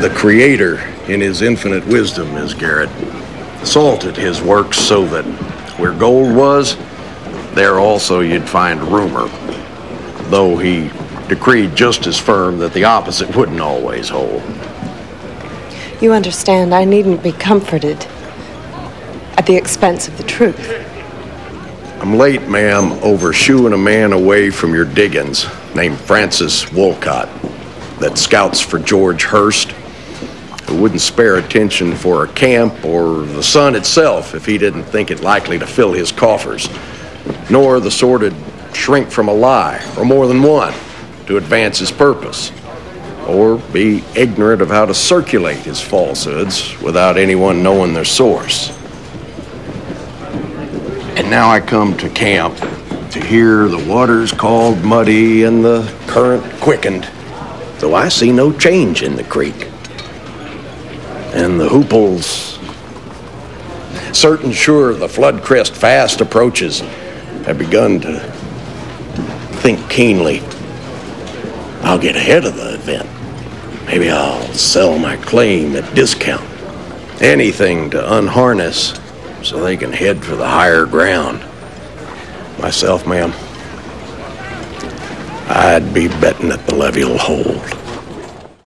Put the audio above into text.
The Creator, in his infinite wisdom, Ms. Garrett, salted his works so that where gold was, there also you'd find rumor, though he decreed just as firm that the opposite wouldn't always hold. You understand, I needn't be comforted at the expense of the truth. I'm late, ma'am, over shooing a man away from your diggings named Francis Wolcott that scouts for George Hurst, who wouldn't spare attention for a camp or the sun itself if he didn't think it likely to fill his coffers, nor the sordid shrink from a lie, or more than one, to advance his purpose, or be ignorant of how to circulate his falsehoods without anyone knowing their source. And now I come to camp to hear the waters called muddy and the current quickened, though I see no change in the creek. And the hooples, certain sure the flood crest fast approaches, have begun to think keenly. I'll get ahead of the event. Maybe I'll sell my claim at discount. Anything to unharness so they can head for the higher ground. Myself, ma'am, I'd be betting that the levee'll hold.